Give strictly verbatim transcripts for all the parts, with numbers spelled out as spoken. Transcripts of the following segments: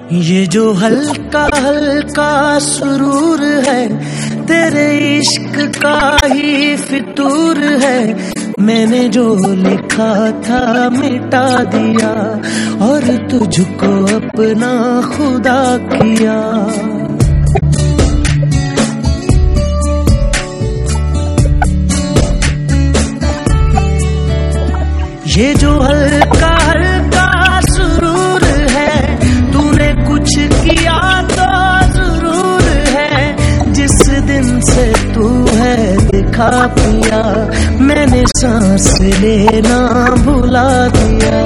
ये जो हल्का हल्का सुरूर है तेरे इश्क का ही फितूर है। मैंने जो लिखा था मिटा दिया और तुझको अपना खुदा किया। ये जो हल्का हल्का सुरूर है तूने कुछ किया तो जरूर है। जिस दिन से तू है दिखा पिया मैंने सांस लेना भुला दिया।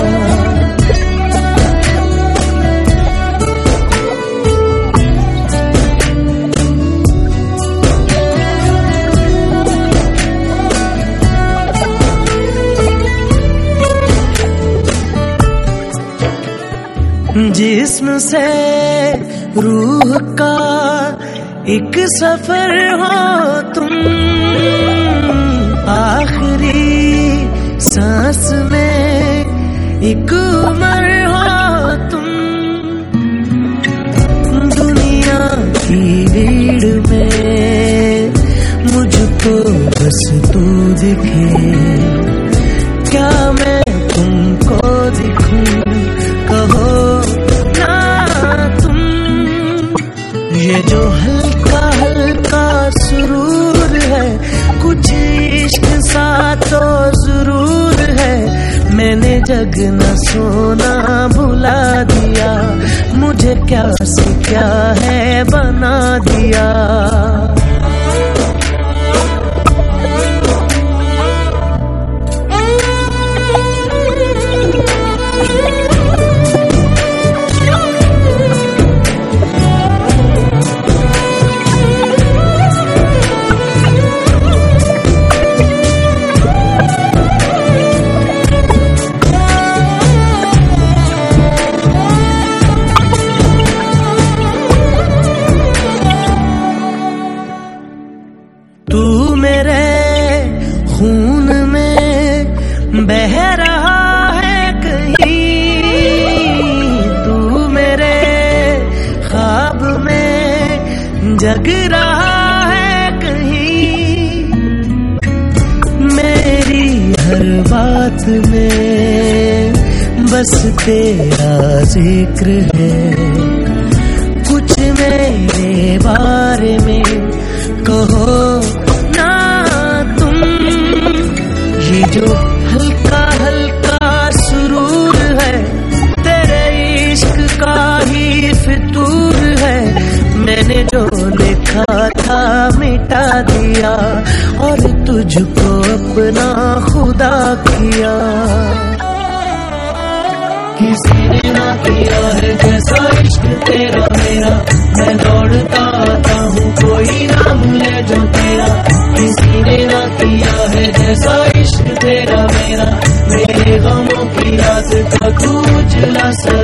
जिस्म से रूह का एक सफर हो तुम, आखिरी सांस में एक उम्र हो तुम। दुनिया की भीड़ में मुझको बस तू दिखे, क्या मैं तुमको दिखूं कहो ना तुम। ये जो हल्का हल्का सुरूर है कुछ इश्क सा तो जरूर है। मैंने जग न सोना भुला दिया, मुझे क्या से क्या है बना दिया। तू मेरे खून में बह रहा है कहीं, तू मेरे ख्वाब में जग रहा है कहीं। मेरी हर बात में बस तेरा जिक्र है, कुछ मेरे बारे में कहो ना तुम। ये जो हल्का हल्का सुरूर है तेरे इश्क का ही फितूर है। मैंने जो लिखा था मिटा दिया और तुझको अपना खुदा किया। किसी ने ना किया है जैसा इश्क तेरा मेरा, मैं दौड़ता आता हूँ कोई ना मिले जो तेरा। किसी ने ना किया है जैसा इश्क तेरा मेरा, मेरे गमों की रात का तू उजला सा